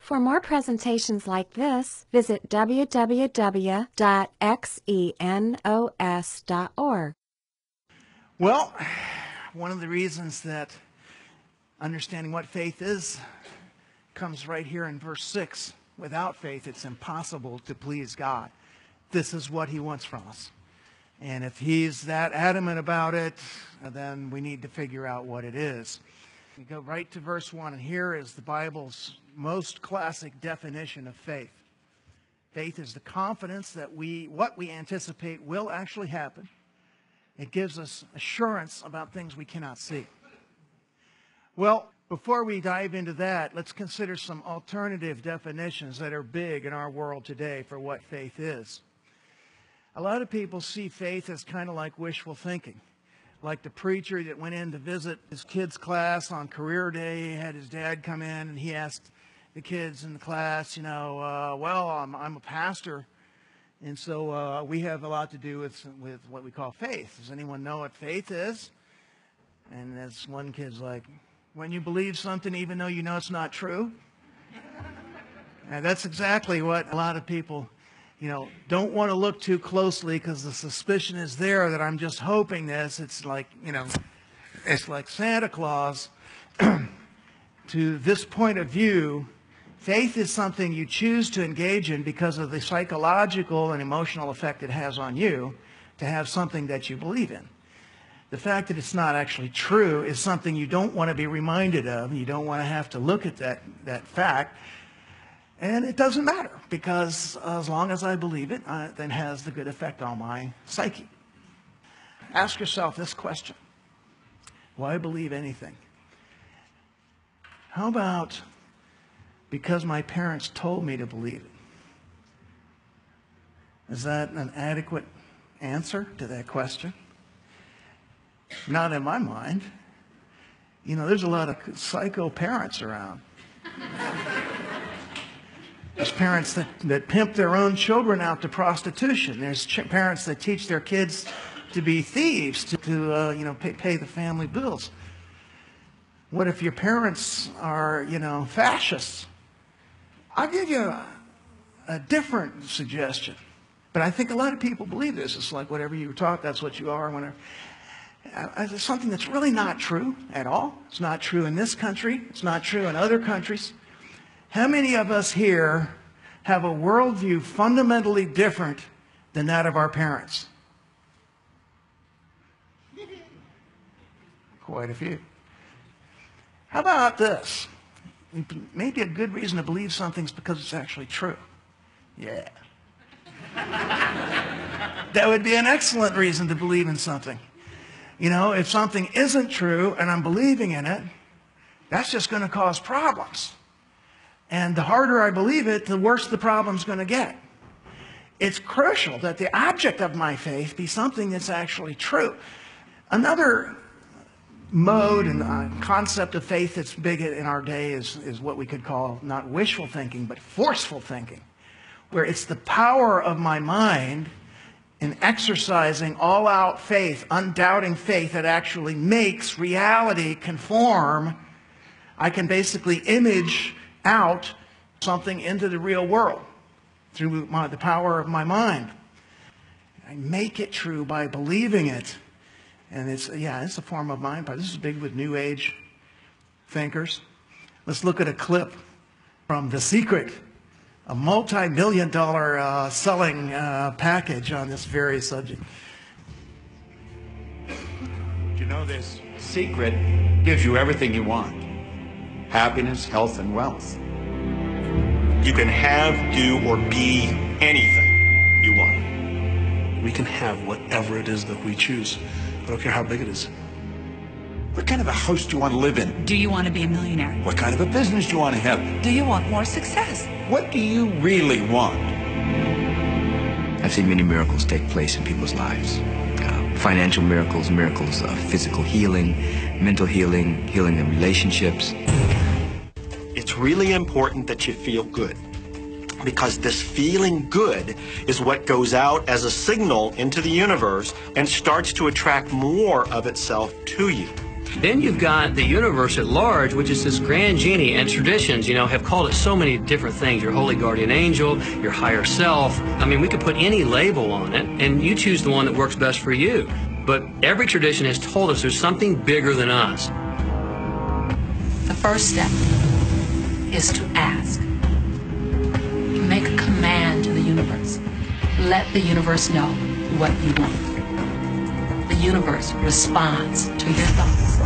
For more presentations like this, visit www.xenos.org. Well, one of the reasons that understanding what faith is comes right here in verse 6. Without faith, it's impossible to please God. This is what he wants from us. And if he's that adamant about it, then we need to figure out what it is. We go right to verse 1, and here is the Bible's most classic definition of faith. Faith is the confidence that what we anticipate will actually happen. It gives us assurance about things we cannot see. Well, before we dive into that, let's consider some alternative definitions that are big in our world today for what faith is. A lot of people see faith as kind of like wishful thinking. Like the preacher that went in to visit his kids' class on career day. He had his dad come in and he asked the kids in the class, I'm a pastor, and so we have a lot to do with what we call faith. Does anyone know what faith is? And as one kid's like, when you believe something even though you know it's not true. And that's exactly what a lot of people don't want to look too closely because the suspicion is there that I'm just hoping this. It's like, it's like Santa Claus. To this point of view, faith is something you choose to engage in because of the psychological and emotional effect it has on you to have something that you believe in. The fact that it's not actually true is something you don't want to be reminded of. You don't want to have to look at that fact. And it doesn't matter, because as long as I believe it, then has the good effect on my psyche. Ask yourself this question. Why believe anything? How about because my parents told me to believe it? Is that an adequate answer to that question? Not in my mind. There's a lot of psycho parents around. There's parents that pimp their own children out to prostitution. There's parents that teach their kids to be thieves, to pay the family bills. What if your parents are, fascists? I'll give you a different suggestion. But I think a lot of people believe this. It's like whatever you were taught, that's what you are. It's something that's really not true at all. It's not true in this country. It's not true in other countries. How many of us here have a worldview fundamentally different than that of our parents? Quite a few. How about this? Maybe a good reason to believe something's because it's actually true. Yeah. That would be an excellent reason to believe in something. If something isn't true and I'm believing in it, that's just going to cause problems. And the harder I believe it, the worse the problem's going to get. It's crucial that the object of my faith be something that's actually true. Another mode and concept of faith that's big in our day is what we could call not wishful thinking, but forceful thinking, where it's the power of my mind in exercising all-out faith, undoubting faith that actually makes reality conform. I can basically image out something into the real world through the power of my mind. I make it true by believing it. And it's a form of mind power. This is big with New Age thinkers. Let's look at a clip from The Secret, a multi-million-dollar selling package on this very subject. You know, this secret gives you everything you want. Happiness, health, and wealth. You can have, do, or be anything you want. We can have whatever it is that we choose. I don't care how big it is. What kind of a house do you want to live in? Do you want to be a millionaire? What kind of a business do you want to have? Do you want more success? What do you really want? I've seen many miracles take place in people's lives. Financial miracles, miracles of physical healing, mental healing, healing in relationships. It's really important that you feel good, because this feeling good is what goes out as a signal into the universe and starts to attract more of itself to you. Then you've got the universe at large, which is this grand genie, and traditions, have called it so many different things. Your holy guardian angel, your higher self. I mean, we could put any label on it, and you choose the one that works best for you. But every tradition has told us there's something bigger than us. The first step is to ask. Make a command to the universe. Let the universe know what you want. The universe responds to your thoughts.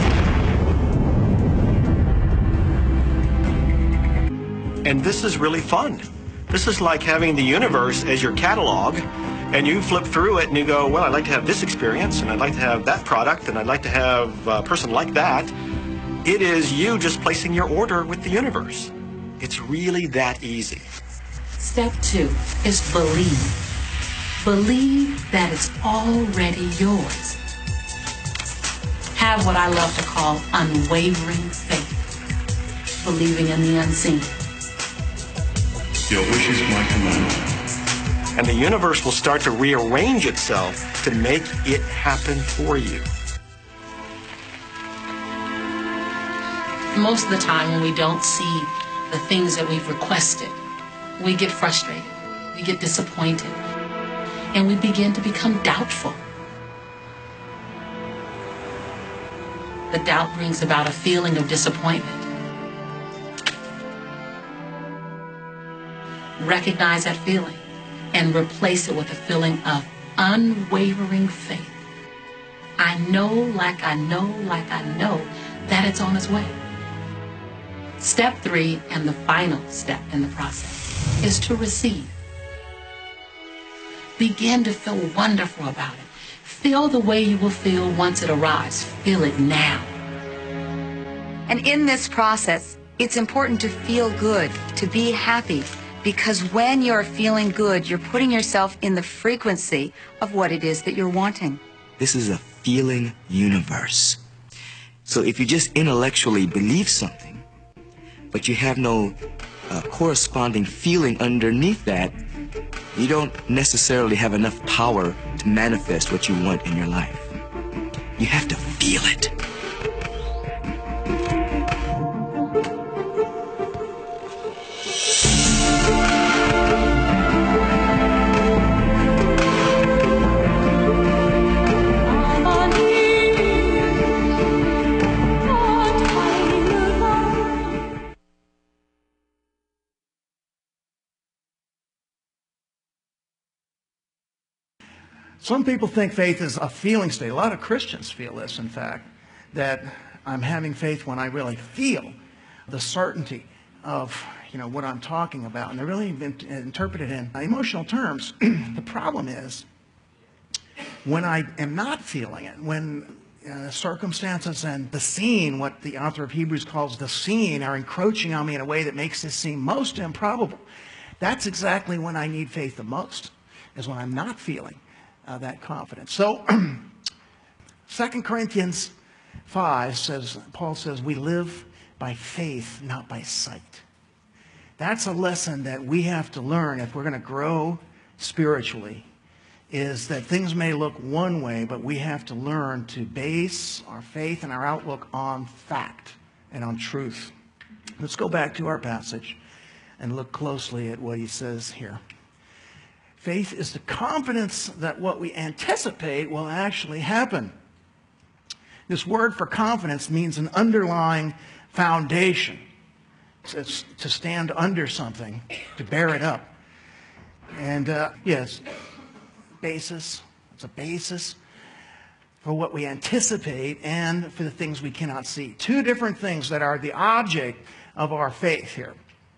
And this is really fun. This is like having the universe as your catalog, and you flip through it and you go, well, I'd like to have this experience, and I'd like to have that product, and I'd like to have a person like that. It is you just placing your order with the universe. It's really that easy. Step 2 is believe. Believe that it's already yours. Have what I love to call unwavering faith. Believing in the unseen. Your wish is my command. And the universe will start to rearrange itself to make it happen for you. Most of the time when we don't see the things that we've requested, we get frustrated, we get disappointed, and we begin to become doubtful. The doubt brings about a feeling of disappointment. Recognize that feeling and replace it with a feeling of unwavering faith. I know, like I know, like I know that it's on its way. Step 3, and the final step in the process, is to receive. Begin to feel wonderful about it. Feel the way you will feel once it arrives. Feel it now. And in this process, it's important to feel good, to be happy, because when you're feeling good, you're putting yourself in the frequency of what it is that you're wanting. This is a feeling universe. So if you just intellectually believe something, but you have no corresponding feeling underneath that, you don't necessarily have enough power to manifest what you want in your life. You have to feel it. Some people think faith is a feeling state. A lot of Christians feel this, in fact, that I'm having faith when I really feel the certainty of what I'm talking about. And they really interpret it in emotional terms. The problem is when I am not feeling it, when circumstances and the scene, what the author of Hebrews calls the scene, are encroaching on me in a way that makes this seem most improbable. That's exactly when I need faith the most, is when I'm not feeling that confidence. So 2 Corinthians 5 says, Paul says, we live by faith, not by sight. That's a lesson that we have to learn if we're going to grow spiritually, is that things may look one way, but we have to learn to base our faith and our outlook on fact and on truth. Let's go back to our passage and look closely at what he says here. Faith is the confidence that what we anticipate will actually happen. This word for confidence means an underlying foundation. It's to stand under something, to bear it up. And yes, basis. It's a basis for what we anticipate and for the things we cannot see. Two different things that are the object of our faith here.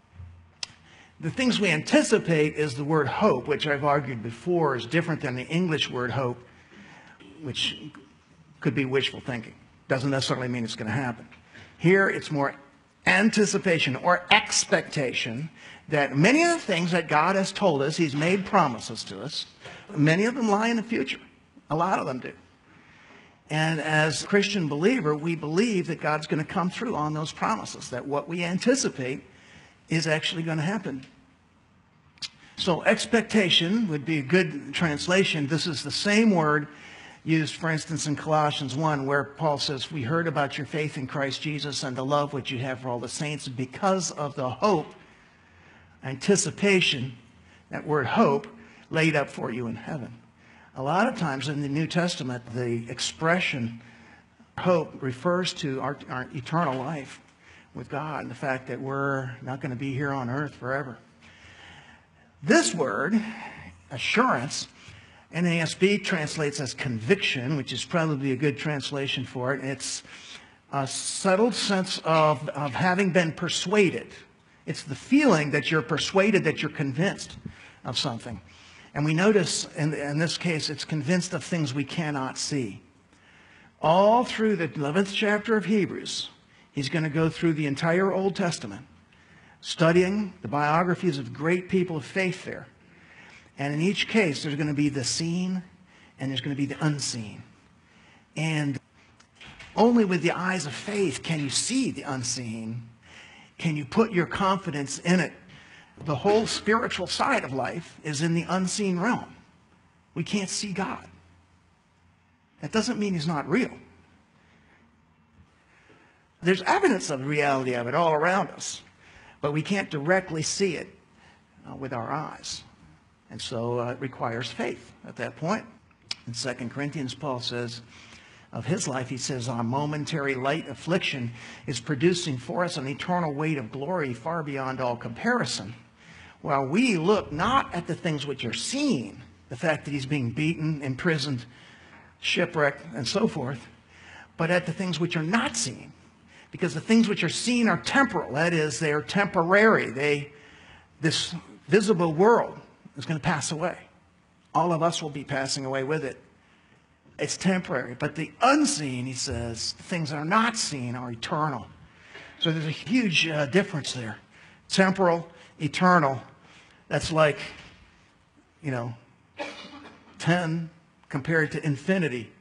The things we anticipate is the word hope, which I've argued before is different than the English word hope, which could be wishful thinking. Doesn't necessarily mean it's going to happen. Here it's more anticipation or expectation that many of the things that God has told us, He's made promises to us, many of them lie in the future. A lot of them do. And as a Christian believer, we believe that God's going to come through on those promises, that what we anticipate is actually going to happen. So expectation would be a good translation. This is the same word used, for instance, in Colossians 1, where Paul says, we heard about your faith in Christ Jesus and the love which you have for all the saints, and because of the hope, anticipation, that word hope, laid up for you in heaven. A lot of times in the New Testament, the expression hope refers to our eternal life with God and the fact that we're not going to be here on earth forever. This word, assurance, NASB translates as conviction, which is probably a good translation for it. It's a settled sense of having been persuaded. It's the feeling that you're persuaded, that you're convinced of something. And we notice in this case, it's convinced of things we cannot see. All through the 11th chapter of Hebrews, he's going to go through the entire Old Testament, studying the biographies of great people of faith there. And in each case, there's going to be the seen and there's going to be the unseen. And only with the eyes of faith can you see the unseen. Can you put your confidence in it? The whole spiritual side of life is in the unseen realm. We can't see God. That doesn't mean he's not real. There's evidence of the reality of it all around us, but we can't directly see it with our eyes. And so it requires faith at that point. In 2 Corinthians, Paul says of his life, he says, our momentary light affliction is producing for us an eternal weight of glory far beyond all comparison. While we look not at the things which are seen, the fact that he's being beaten, imprisoned, shipwrecked, and so forth, but at the things which are not seen. Because the things which are seen are temporal. That is, they are temporary. This visible world is going to pass away. All of us will be passing away with it. It's temporary. But the unseen, he says, the things that are not seen are eternal. So there's a huge difference there. Temporal, eternal. That's like, 10 compared to infinity.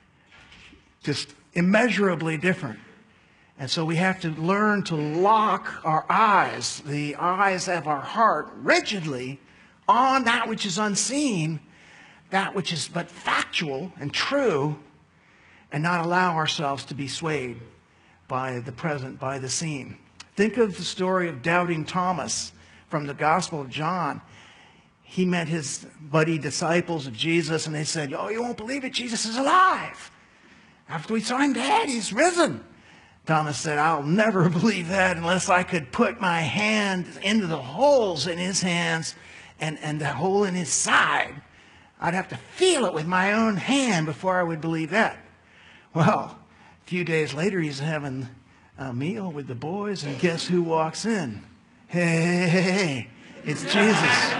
Just immeasurably different. And so we have to learn to lock our eyes, the eyes of our heart, rigidly on that which is unseen, that which is but factual and true, and not allow ourselves to be swayed by the present, by the seen. Think of the story of doubting Thomas from the Gospel of John. He met his buddy disciples of Jesus, and they said, oh, you won't believe it, Jesus is alive. After we saw him dead, he's risen. Thomas said, I'll never believe that unless I could put my hand into the holes in his hands and the hole in his side. I'd have to feel it with my own hand before I would believe that. Well, a few days later, he's having a meal with the boys, and guess who walks in? Hey, it's Jesus.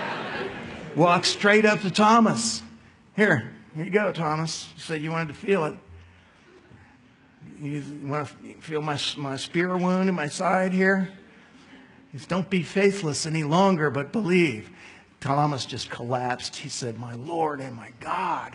Walks straight up to Thomas. Here you go, Thomas. You said you wanted to feel it. You want to feel my spear wound in my side here? He says, don't be faithless any longer, but believe. Thomas just collapsed. He said, my Lord and my God.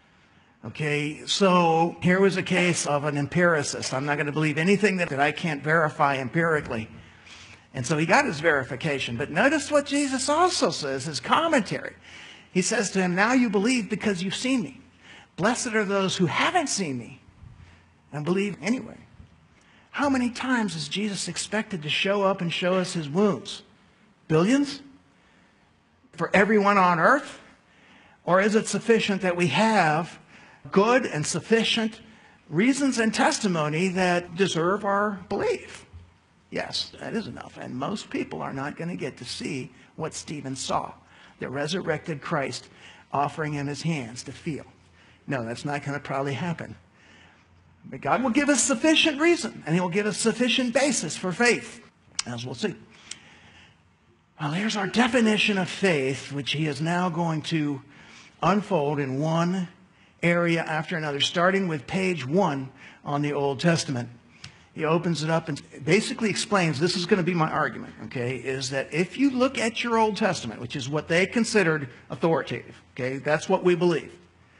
Okay, so here was a case of an empiricist. I'm not going to believe anything that I can't verify empirically. And so he got his verification. But notice what Jesus also says, his commentary. He says to him, now you believe because you've seen me. Blessed are those who haven't seen me and believe anyway. How many times is Jesus expected to show up and show us his wounds? Billions? For everyone on earth? Or is it sufficient that we have good and sufficient reasons and testimony that deserve our belief? Yes, that is enough. And most people are not going to get to see what Stephen saw. The resurrected Christ offering him his hands to feel. No, that's not going to probably happen. But God will give us sufficient reason, and he will give us sufficient basis for faith, as we'll see. Well, here's our definition of faith, which he is now going to unfold in one area after another, starting with page 1 on the Old Testament. He opens it up and basically explains, this is going to be my argument, okay, is that if you look at your Old Testament, which is what they considered authoritative, okay, that's what we believe.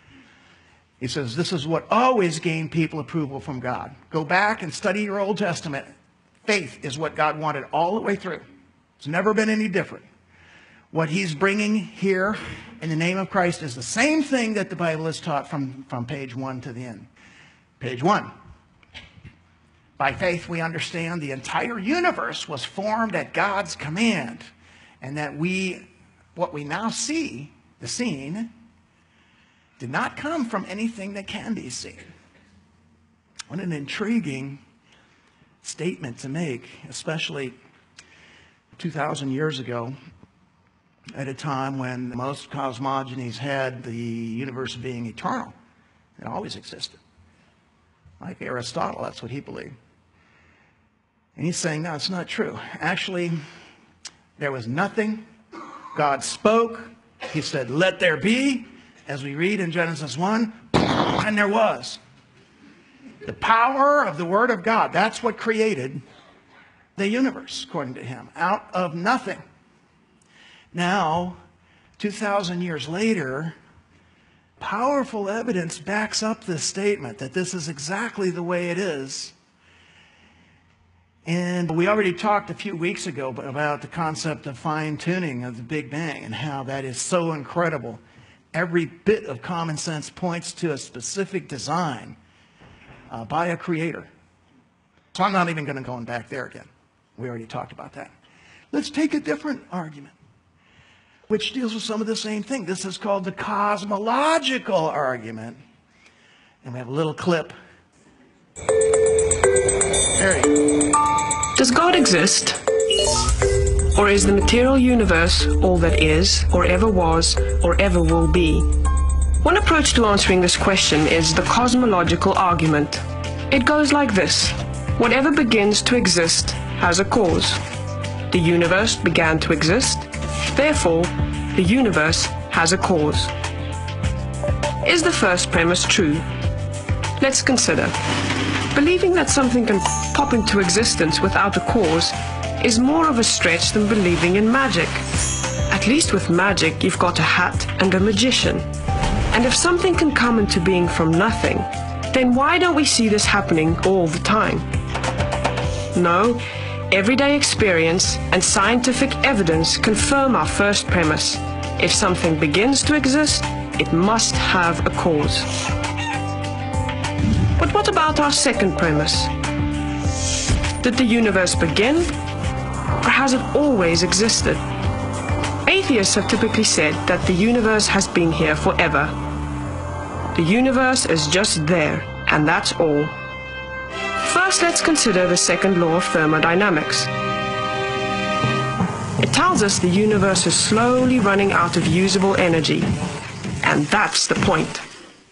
He says, this is what always gained people approval from God. Go back and study your Old Testament. Faith is what God wanted all the way through. It's never been any different. What he's bringing here in the name of Christ is the same thing that the Bible has taught from page 1 to the end. Page 1. By faith we understand the entire universe was formed at God's command, and that what we now see, the seen, did not come from anything that can be seen. What an intriguing statement to make, especially 2,000 years ago, at a time when most cosmogonies had the universe being eternal. It always existed. Like Aristotle, that's what he believed. And he's saying, no, it's not true. Actually, there was nothing. God spoke. He said, let there be, as we read in Genesis 1, and there was. The power of the Word of God, that's what created the universe, according to him, out of nothing. Now, 2,000 years later, powerful evidence backs up this statement that this is exactly the way it is. And we already talked a few weeks ago about the concept of fine-tuning of the Big Bang and how that is so incredible. Every bit of common sense points to a specific design by a creator. So I'm not even going to go back there again. We already talked about that. Let's take a different argument, which deals with some of the same thing. This is called the cosmological argument. And we have a little clip. There you go. Does God exist? Or is the material universe all that is, or ever was, or ever will be? One approach to answering this question is the cosmological argument. It goes like this. Whatever begins to exist has a cause. The universe began to exist. Therefore, the universe has a cause. Is the first premise true? Let's consider. Believing that something can pop into existence without a cause is more of a stretch than believing in magic. At least with magic, you've got a hat and a magician. And if something can come into being from nothing, then why don't we see this happening all the time? No, everyday experience and scientific evidence confirm our first premise. If something begins to exist, it must have a cause. But what about our second premise? Did the universe begin, or has it always existed? Atheists have typically said that the universe has been here forever. The universe is just there, and that's all. First, let's consider the second law of thermodynamics. It tells us the universe is slowly running out of usable energy, and that's the point.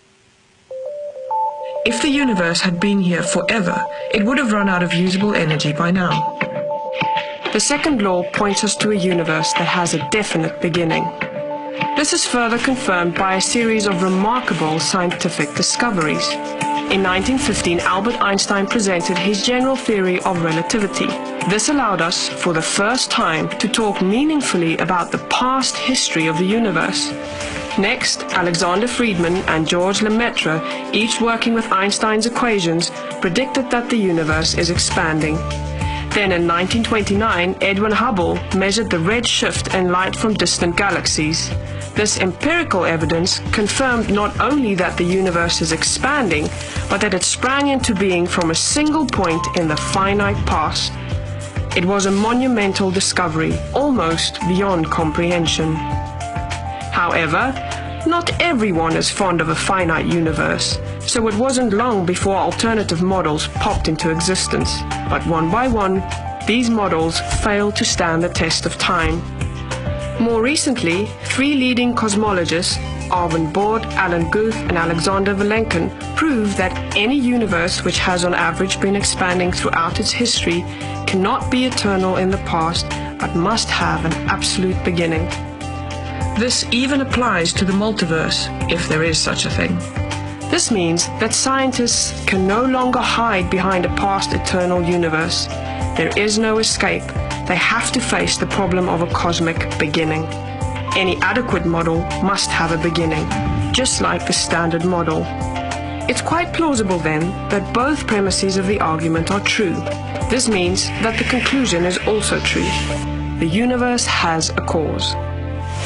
If the universe had been here forever, it would have run out of usable energy by now. The second law points us to a universe that has a definite beginning. This is further confirmed by a series of remarkable scientific discoveries. In 1915, Albert Einstein presented his general theory of relativity. This allowed us, for the first time, to talk meaningfully about the past history of the universe. Next, Alexander Friedmann and George Lemaitre, each working with Einstein's equations, predicted that the universe is expanding. Then in 1929, Edwin Hubble measured the red shift in light from distant galaxies. This empirical evidence confirmed not only that the universe is expanding, but that it sprang into being from a single point in the finite past. It was a monumental discovery, almost beyond comprehension. However, not everyone is fond of a finite universe, so it wasn't long before alternative models popped into existence. But one by one, these models failed to stand the test of time. More recently, three leading cosmologists, Arvin Bord, Alan Guth, and Alexander Vilenkin, proved that any universe which has on average been expanding throughout its history cannot be eternal in the past, but must have an absolute beginning. This even applies to the multiverse, if there is such a thing. This means that scientists can no longer hide behind a past eternal universe. There is no escape. They have to face the problem of a cosmic beginning. Any adequate model must have a beginning, just like the standard model. It's quite plausible then that both premises of the argument are true. This means that the conclusion is also true. The universe has a cause.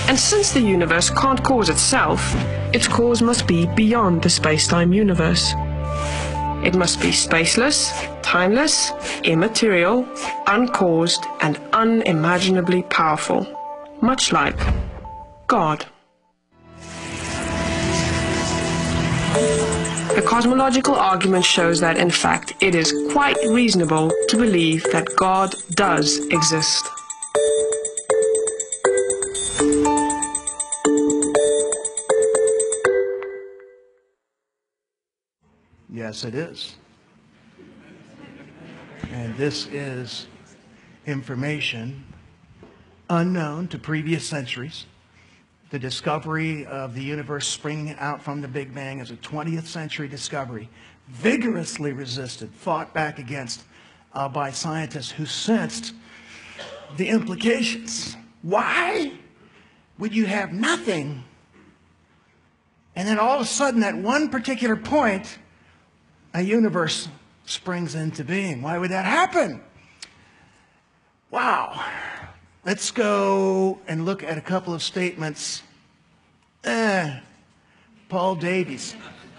And since the universe can't cause itself, its cause must be beyond the space-time universe. It must be spaceless, timeless, immaterial, uncaused, and unimaginably powerful, much like God. The cosmological argument shows that, in fact, it is quite reasonable to believe that God does exist. Yes, it is. And this is information unknown to previous centuries. The discovery of the universe springing out from the Big Bang is a 20th century discovery, vigorously resisted, fought back against by scientists who sensed the implications. Why would you have nothing, and then all of a sudden at one particular point, a universe springs into being? Why would that happen? Wow. Let's go and look at a couple of statements. Paul Davies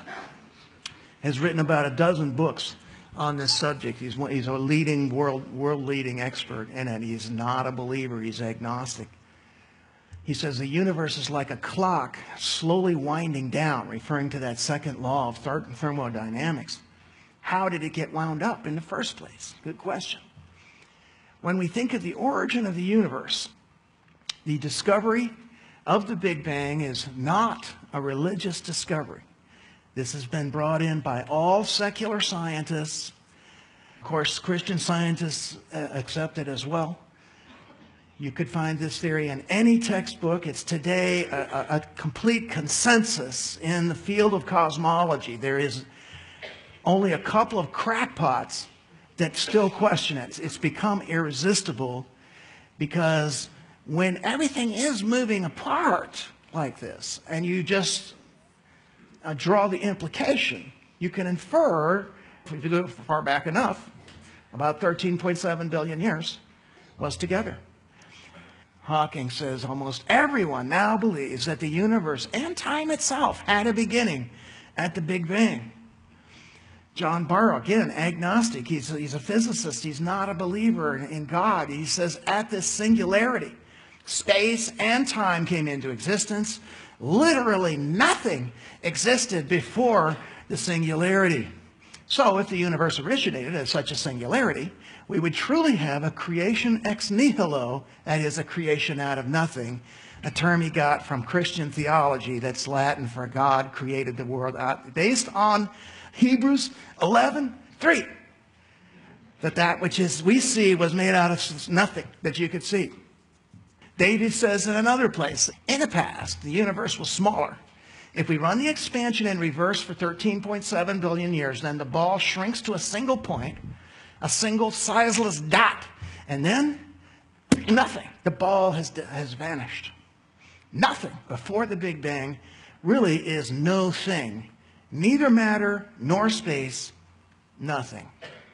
has written about a dozen books on this subject. He's a leading world-leading expert in it. He's not a believer. He's agnostic. He says the universe is like a clock slowly winding down, referring to that second law of thermodynamics. How did it get wound up in the first place? Good question. When we think of the origin of the universe, the discovery of the Big Bang is not a religious discovery. This has been brought in by all secular scientists. Of course, Christian scientists accept it as well. You could find this theory in any textbook. It's today a complete consensus in the field of cosmology. There is only a couple of crackpots that still question it. It's become irresistible because when everything is moving apart like this, and you just draw the implication, you can infer, if you go far back enough, about 13.7 billion years was together. Hawking says almost everyone now believes that the universe and time itself had a beginning at the Big Bang. John Barrow, again, agnostic. He's a physicist. He's not a believer in God. He says at this singularity, space and time came into existence. Literally nothing existed before the singularity. So if the universe originated as such a singularity, we would truly have a creation ex nihilo, that is, a creation out of nothing, a term he got from Christian theology that's Latin for God created the world out, based on Hebrews 11:3, that which we see was made out of nothing that you could see. David says in another place, in the past, the universe was smaller. If we run the expansion in reverse for 13.7 billion years, then the ball shrinks to a single point, a single sizeless dot, and then nothing. The ball has vanished. Nothing before the Big Bang really is no thing. Neither matter nor space, nothing.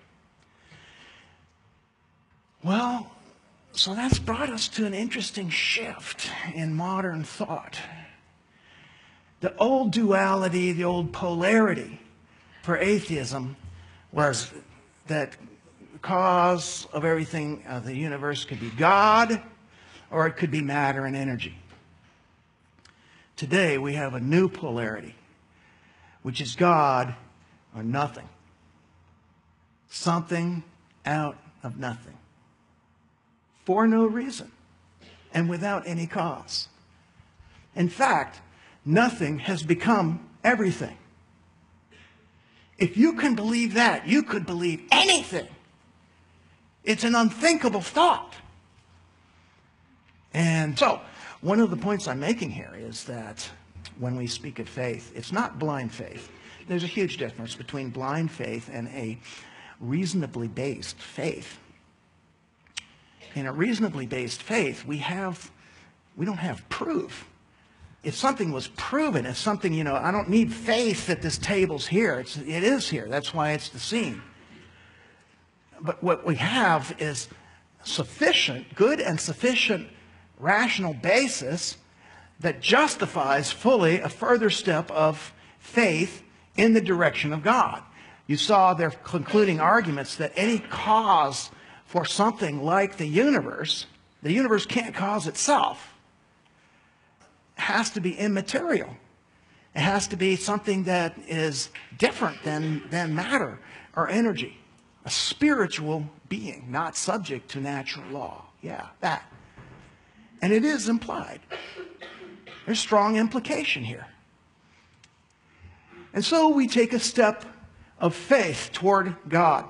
Well, so that's brought us to an interesting shift in modern thought. The old duality, the old polarity for atheism was that the cause of everything of the universe could be God or it could be matter and energy. Today we have a new polarity, which is God or nothing. Something out of nothing. For no reason and without any cause. In fact, nothing has become everything. If you can believe that, you could believe anything. It's an unthinkable thought. And so, one of the points I'm making here is that when we speak of faith, it's not blind faith. There's a huge difference between blind faith and a reasonably based faith. In a reasonably based faith, we don't have proof. If something was proven, if something, I don't need faith that this table's here. It is here. That's why it's the scene. But what we have is sufficient, good and sufficient rational basis that justifies fully a further step of faith in the direction of God. You saw their concluding arguments that any cause for something like the universe can't cause itself. It has to be immaterial. It has to be something that is different than matter or energy. A spiritual being, not subject to natural law. Yeah, that. And it is implied. There's strong implication here. And so we take a step of faith toward God.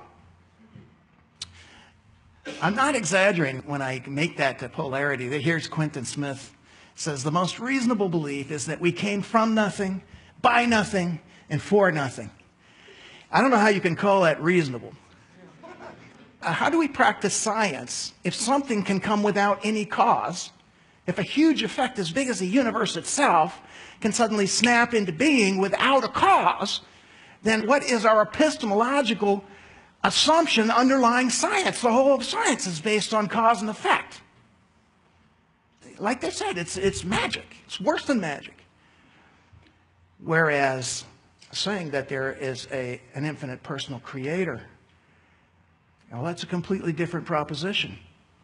I'm not exaggerating when I make that polarity. Here's Quentin Smith. Says the most reasonable belief is that we came from nothing, by nothing, and for nothing. I don't know how you can call that reasonable. How do we practice science if something can come without any cause? If a huge effect as big as the universe itself can suddenly snap into being without a cause, then what is our epistemological assumption underlying science? The whole of science is based on cause and effect. Like they said, it's magic. It's worse than magic. Whereas saying that there is an infinite personal creator, well, that's a completely different proposition.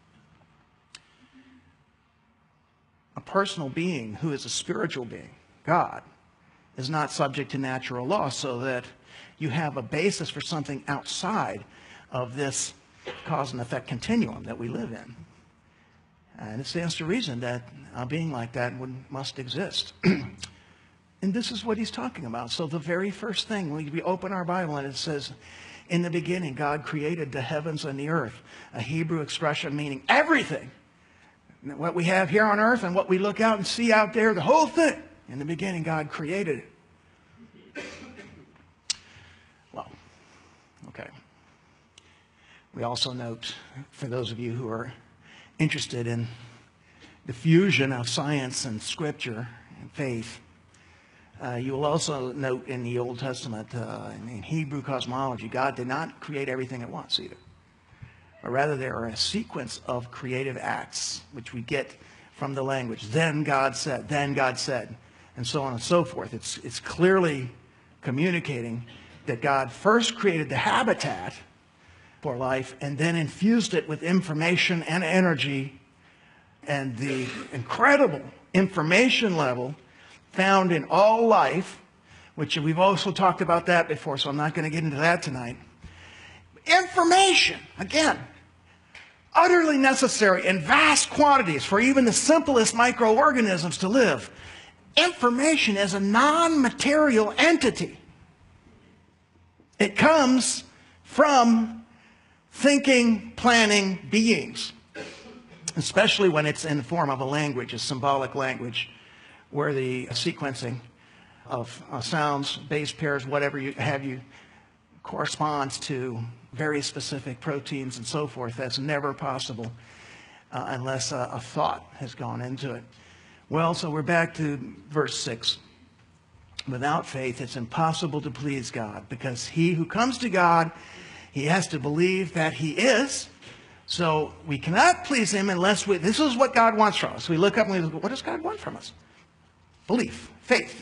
A personal being who is a spiritual being, God, is not subject to natural law, so that you have a basis for something outside of this cause and effect continuum that we live in. And it stands to reason that a being like that must exist. And this is what he's talking about. So the very first thing, we open our Bible and it says, in the beginning, God created the heavens and the earth. A Hebrew expression meaning everything. What we have here on earth and what we look out and see out there, the whole thing. In the beginning, God created it. Well, okay. We also note, for those of you who are interested in the fusion of science and scripture and faith, you will also note in the Old Testament, in Hebrew cosmology, God did not create everything at once either. Or rather, there are a sequence of creative acts, which we get from the language. Then God said, and so on and so forth. It's clearly communicating that God first created the habitat for life and then infused it with information and energy, and the incredible information level found in all life, which we've also talked about that before, so I'm not going to get into that tonight. Information, again, utterly necessary in vast quantities for even the simplest microorganisms to live. Information is a non-material entity. It comes from thinking, planning beings, especially when it's in the form of a language, a symbolic language, where the sequencing of sounds, base pairs, whatever you have, corresponds to very specific proteins and so forth. That's never possible unless a thought has gone into it. Well, so we're back to verse 6. Without faith, it's impossible to please God, because he who comes to God, he has to believe that he is. So we cannot please him unless this is what God wants from us. We look up and we go, what does God want from us? Belief, faith.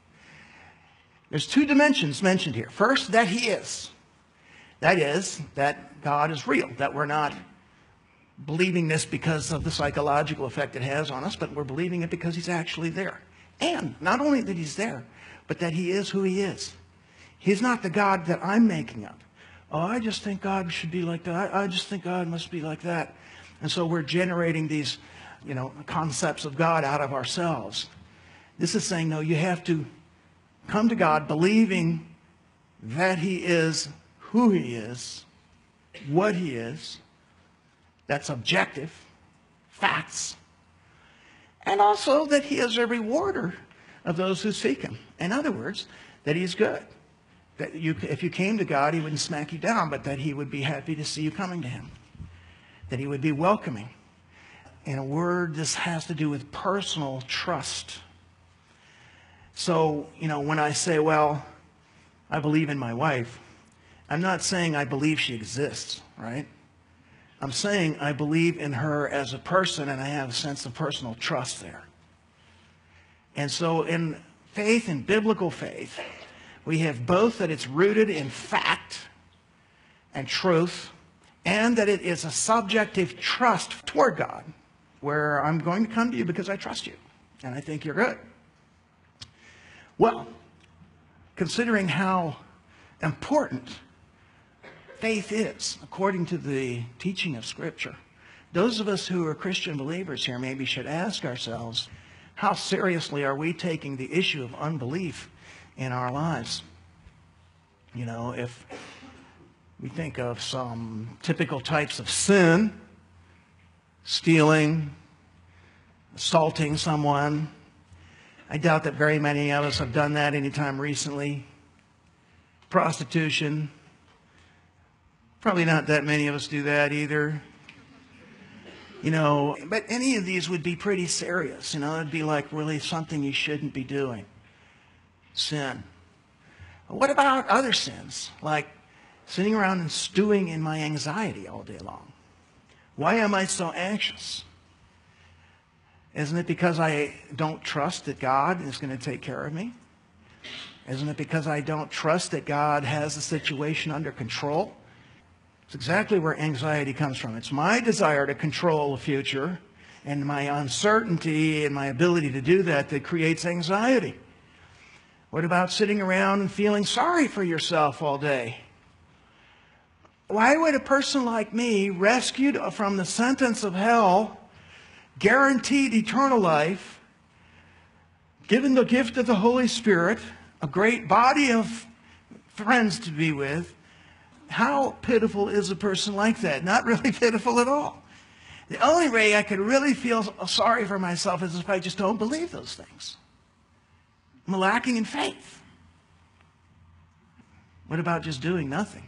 There's two dimensions mentioned here. First, that he is. That is, that God is real, that we're not believing this because of the psychological effect it has on us, but we're believing it because he's actually there. And not only that he's there, but that he is who he is. He's not the God that I'm making up. Oh, I just think God should be like that. I just think God must be like that. And so we're generating these, concepts of God out of ourselves. This is saying, no, you have to come to God believing that he is who he is, what he is. That's objective, facts. And also that he is a rewarder of those who seek him. In other words, that he's good. That if you came to God, he wouldn't smack you down, but that he would be happy to see you coming to him. That he would be welcoming. In a word, this has to do with personal trust. So, when I say, well, I believe in my wife, I'm not saying I believe she exists, right? I'm saying I believe in her as a person, and I have a sense of personal trust there. And so in faith, in biblical faith, we have both that it's rooted in fact and truth, and that it is a subjective trust toward God, where I'm going to come to you because I trust you, and I think you're good. Well, considering how important faith is, according to the teaching of Scripture, those of us who are Christian believers here maybe should ask ourselves, how seriously are we taking the issue of unbelief in our lives? You know, if we think of some typical types of sin, stealing, assaulting someone. I doubt that very many of us have done that anytime recently. Prostitution. Probably not that many of us do that either. You know, but any of these would be pretty serious. You know, it'd be like really something you shouldn't be doing. Sin. What about other sins, like sitting around and stewing in my anxiety all day long? Why am I so anxious? Isn't it because I don't trust that God is going to take care of me? Isn't it because I don't trust that God has the situation under control? It's exactly where anxiety comes from. It's my desire to control the future and my uncertainty and my ability to do that that creates anxiety. What about sitting around and feeling sorry for yourself all day? Why would a person like me, rescued from the sentence of hell, guaranteed eternal life, given the gift of the Holy Spirit, a great body of friends to be with, how pitiful is a person like that? Not really pitiful at all. The only way I could really feel sorry for myself is if I just don't believe those things. I'm lacking in faith. What about just doing nothing?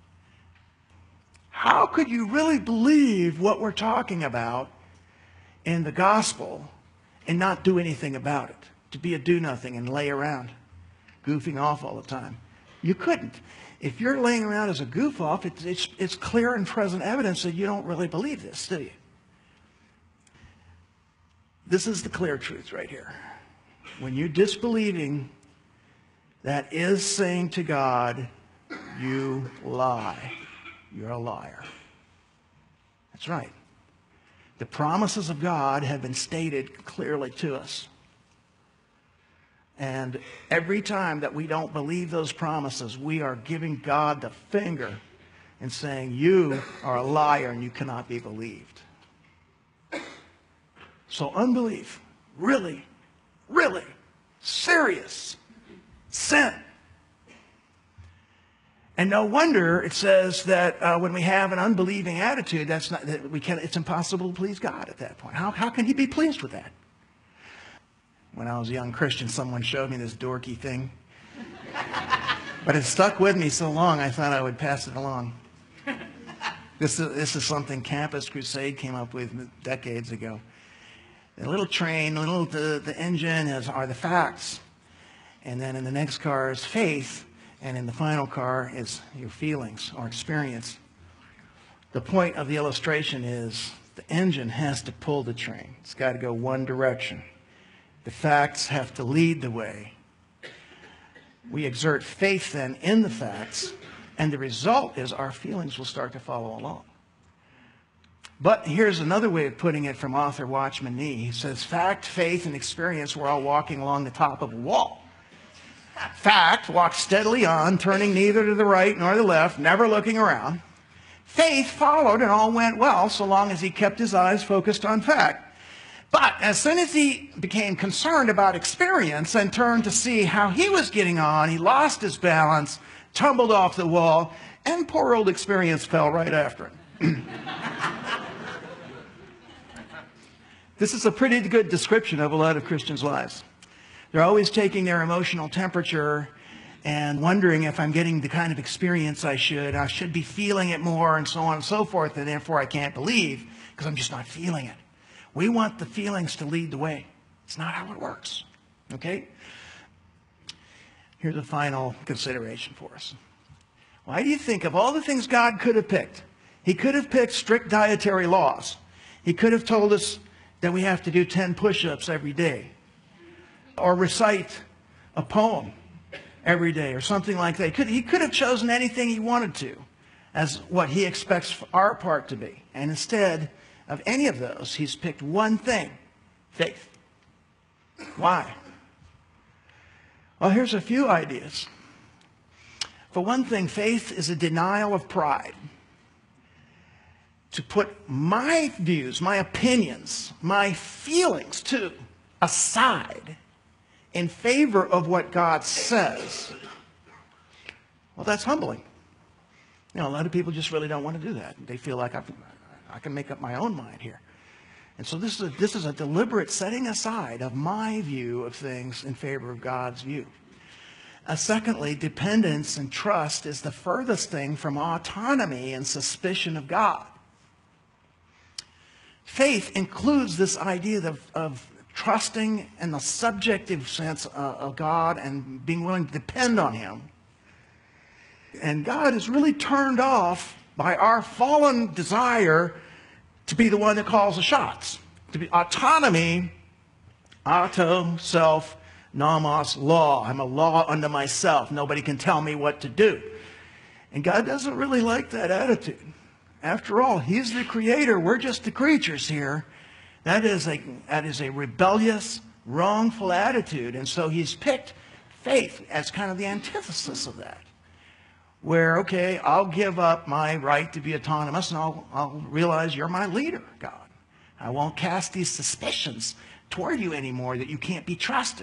How could you really believe what we're talking about in the gospel and not do anything about it? To be a do-nothing and lay around, goofing off all the time. You couldn't. If you're laying around as a goof-off, it's clear and present evidence that you don't really believe this, do you? This is the clear truth right here. When you're disbelieving, that is saying to God, you lie. You're a liar. That's right. The promises of God have been stated clearly to us. And every time that we don't believe those promises, we are giving God the finger and saying, you are a liar and you cannot be believed. So unbelief, really, really serious sin. And no wonder it says that when we have an unbelieving attitude, it's impossible to please God at that point. How can he be pleased with that? When I was a young Christian, someone showed me this dorky thing. But it stuck with me so long, I thought I would pass it along. This is something Campus Crusade came up with decades ago. The little train, the engine are the facts. And then in the next car is faith. And in the final car is your feelings or experience. The point of the illustration is the engine has to pull the train. It's got to go one direction. The facts have to lead the way. We exert faith then in the facts, and the result is our feelings will start to follow along. But here's another way of putting it from author Watchman Nee. He says, fact, faith, and experience were all walking along the top of a wall. Fact walked steadily on, turning neither to the right nor the left, never looking around. Faith followed, and all went well, so long as he kept his eyes focused on fact. But as soon as he became concerned about experience and turned to see how he was getting on, he lost his balance, tumbled off the wall, and poor old experience fell right after him. This is a pretty good description of a lot of Christians' lives. They're always taking their emotional temperature and wondering if I'm getting the kind of experience I should be feeling it more, and so on and so forth, and therefore I can't believe because I'm just not feeling it. We want the feelings to lead the way. It's not how it works. Okay? Here's a final consideration for us. Why do you think of all the things God could have picked? He could have picked strict dietary laws. He could have told us that we have to do 10 push-ups every day. or recite a poem every day or something like that. He could have chosen anything he wanted to as what he expects our part to be. And instead of any of those, he's picked one thing: faith. Why? Well, here's a few ideas. For one thing, faith is a denial of pride. To put my views, my opinions, my feelings too, aside in favor of what God says. Well, that's humbling. You know, a lot of people just really don't want to do that. They feel like I can make up my own mind here. And so this is a deliberate setting aside of my view of things in favor of God's view. Secondly, dependence and trust is the furthest thing from autonomy and suspicion of God. Faith includes this idea of trusting in the subjective sense of God and being willing to depend on Him. And God is really turned off by our fallen desire to be the one that calls the shots. To be autonomy, auto, self, nomos, law. I'm a law unto myself. Nobody can tell me what to do. And God doesn't really like that attitude. After all, He's the creator. We're just the creatures here. That is a rebellious, wrongful attitude. And so He's picked faith as kind of the antithesis of that. Where, okay, I'll give up my right to be autonomous and I'll realize you're my leader, God. I won't cast these suspicions toward you anymore that you can't be trusted.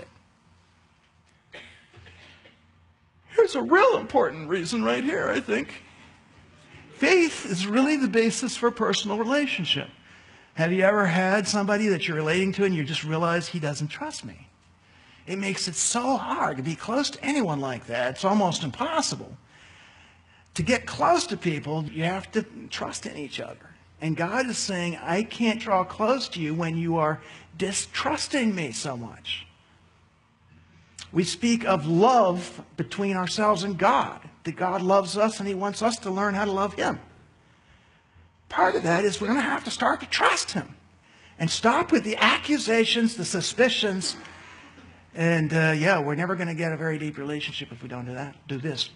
Here's a real important reason right here, I think. Faith is really the basis for personal relationship. Have you ever had somebody that you're relating to and you just realize he doesn't trust me? It makes it so hard to be close to anyone like that. It's almost impossible. To get close to people, you have to trust in each other. And God is saying, I can't draw close to you when you are distrusting me so much. We speak of love between ourselves and God, that God loves us and He wants us to learn how to love Him. Part of that is we're going to have to start to trust Him and stop with the accusations, the suspicions, and we're never going to get a very deep relationship if we don't do this.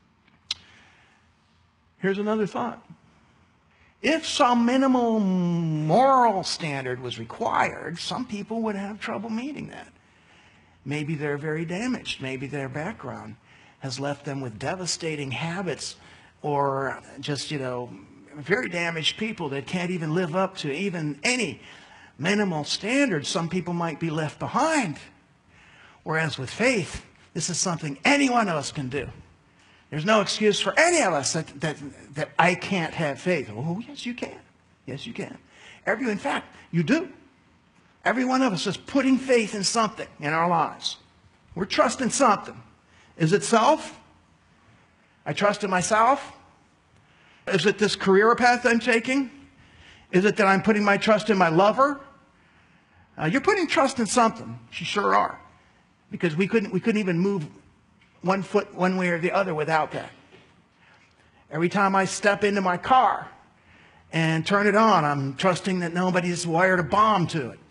Here's another thought. If some minimal moral standard was required, some people would have trouble meeting that. Maybe they're very damaged. Maybe their background has left them with devastating habits or just, very damaged people that can't even live up to even any minimal standards. Some people might be left behind. Whereas with faith, this is something any one of us can do. There's no excuse for any of us that I can't have faith. Oh, yes, you can. Yes, you can. In fact, you do. Every one of us is putting faith in something in our lives. We're trusting something. Is it self? I trust in myself. Is it this career path I'm taking? Is it that I'm putting my trust in my lover? You're putting trust in something. You sure are. Because we couldn't even move one foot one way or the other without that. Every time I step into my car and turn it on, I'm trusting that nobody's wired a bomb to it,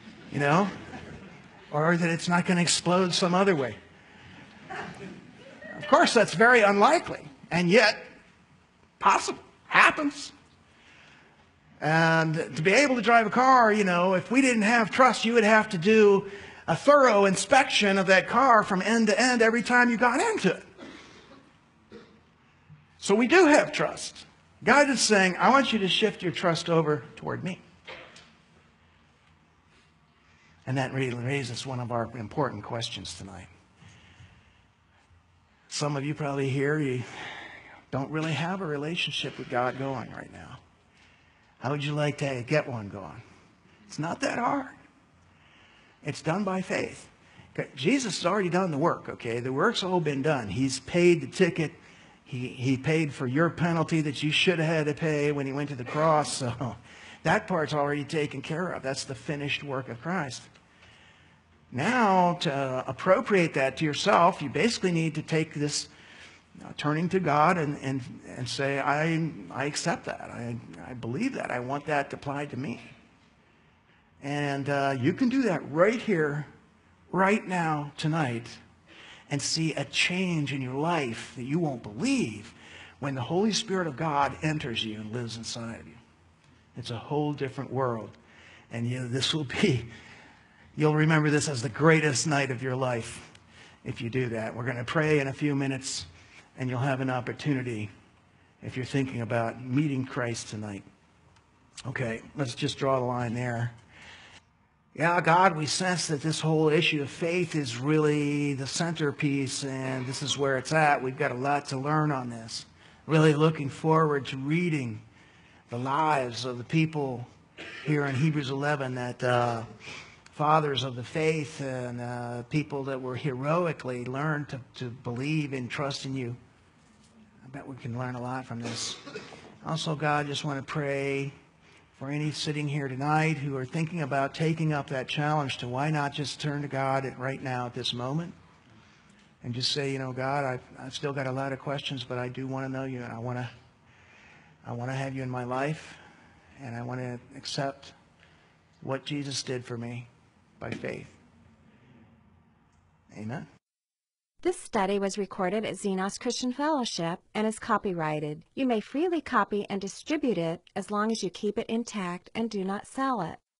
or that it's not going to explode some other way. Of course, that's very unlikely, and yet possible, happens. And to be able to drive a car, if we didn't have trust, you would have to do a thorough inspection of that car from end to end every time you got into it. So we do have trust. God is saying, I want you to shift your trust over toward me. And that really raises one of our important questions tonight. Some of you probably here, you don't really have a relationship with God going right now. How would you like to get one going? It's not that hard. It's done by faith. Jesus has already done the work, okay? The work's all been done. He's paid the ticket. He paid for your penalty that you should have had to pay when He went to the cross. So that part's already taken care of. That's the finished work of Christ. Now, to appropriate that to yourself, you basically need to take this turning to God and say, I accept that. I believe that. I want that applied to me. And you can do that right here, right now, tonight, and see a change in your life that you won't believe when the Holy Spirit of God enters you and lives inside of you. It's a whole different world. And you'll remember this as the greatest night of your life if you do that. We're going to pray in a few minutes, and you'll have an opportunity if you're thinking about meeting Christ tonight. Okay, let's just draw the line there. Yeah, God, we sense that this whole issue of faith is really the centerpiece, and this is where it's at. We've got a lot to learn on this. Really looking forward to reading the lives of the people here in Hebrews 11, that fathers of the faith and people that were heroically learned to believe and trust in you. I bet we can learn a lot from this. Also, God, just want to pray for any sitting here tonight who are thinking about taking up that challenge to why not just turn to God right now at this moment and just say, you know, God, I've still got a lot of questions, but I do want to know you, and I want to have you in my life, and I want to accept what Jesus did for me by faith. Amen. This study was recorded at Xenos Christian Fellowship and is copyrighted. You may freely copy and distribute it as long as you keep it intact and do not sell it.